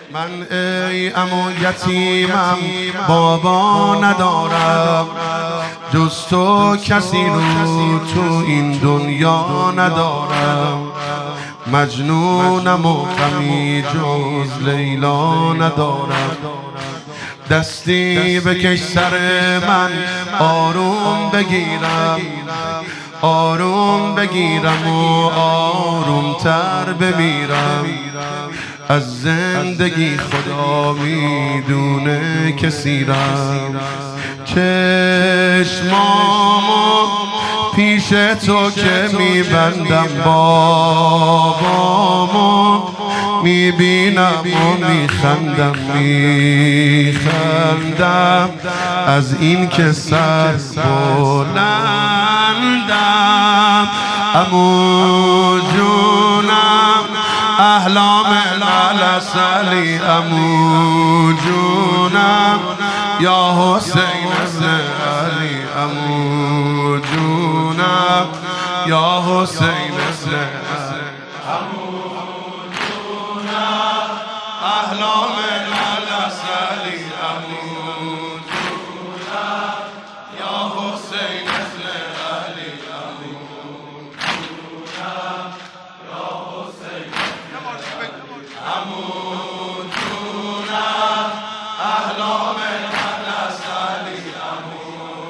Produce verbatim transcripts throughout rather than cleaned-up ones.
من ای عمو یتیمم بابا ندارم، جز تو کسی رو تو این دنیا ندارم. مجنونم و غمی جز لیلا ندارم. دستی بکش سر من آروم بگیرم، آروم بگیرم و آروم تر بمیرم. از زندگی خدا میدونه که سیرم. چشمامو پیش تو که میبندم بابامو میبینم و میخندم میخندم از این که سر بلندم. عمو جونم احلام العسلی، عمو جونم یا حسین ابن علی، عمو جونم یا حسین ابن علی، عمو جونم احلام العسلی، عمو جونم یا حسین ابن علی، عمو جونم یا حسین عمو جونم احلام العسلی، عمو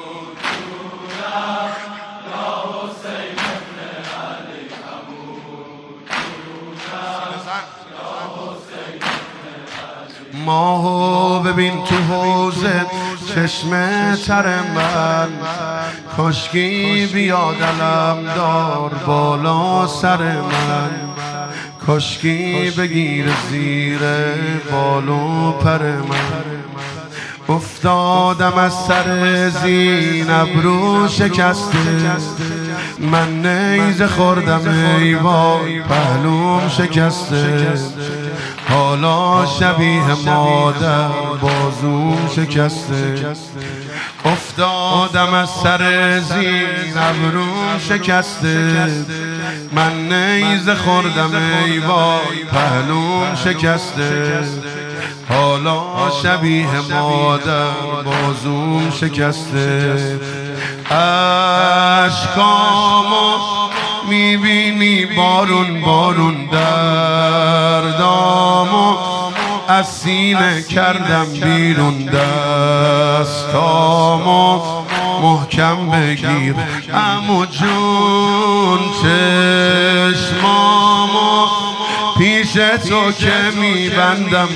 جونم یا حسین ابن علی، عمو جونم یا حسین ابن علی. ماهو ببین تو حوضه چشم تر من، کشکی بیاد علم دار بالا سر من. کشکی بگیر زیر بال و پر من. افتادم از سر زینب رو شکسته، من نیزه خوردم ای وای پهلوم شکسته. حالا شبیه مادر بازوم شکسته. افتادم از سر زینب رو شکسته، من نیزه خوردم ای وای پهلوم شکسته. حالا شبیه مادر بازوم شکسته. اشکامو میبینی بارون بارون، دردامو از سینه کردم بیرون. دستامو محکم بگیر عمو جون، چشمامو پیش تو که میبندم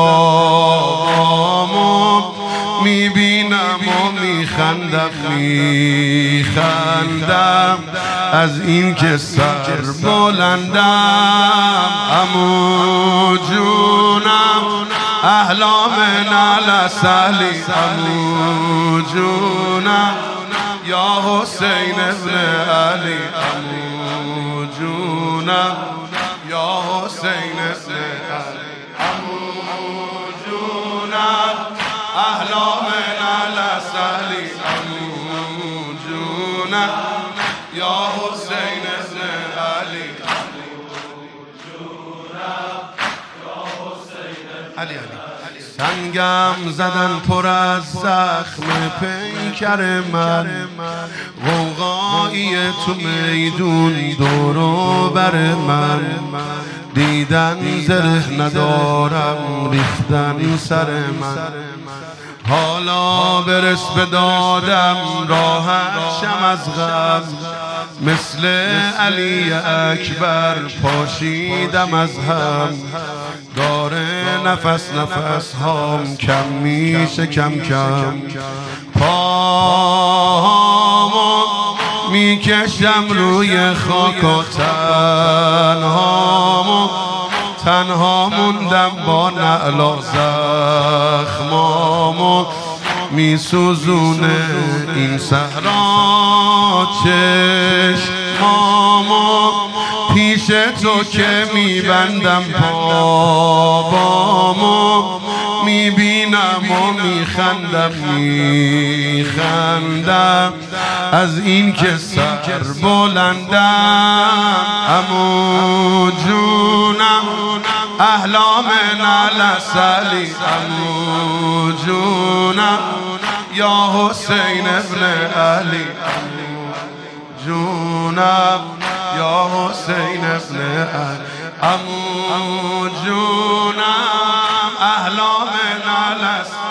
بابامو میبینم و میخندم میخندم از این که سر بلندم. عمو جونم احلام العسلی، عمو جونم یا حسین ابن علی، عمو جونم یا حسین ابن علی، عمو جونم احلام العسلی، عمو جونم یا حسین ابن علی، عمو جونم یا حسین ابن علی. سنگم زدن پر از زخم پیکر من، غوغایی تو میدون دور و بر من. دیدن زره ندارم ریختن سر من. حالا برس به دادم راحت شم از غم، مثل علی اکبر پاشیدم از هم. داره نفس نفس هام کم میشه کم کم. پاهامو میکشم روی خاک و تنهامو تنها موندم با نعلا. زخمامو میسوزونه این صحرا. چشمامو پیش تو که میبندم بابامو میبینم میبینم و میخندم میخندم از این که سر بلندم عمو جونم احلام نلسلی عمو جونم یا حسین ابن علی جونم یا حسین ابن علی عمو جونم احلام نلسلی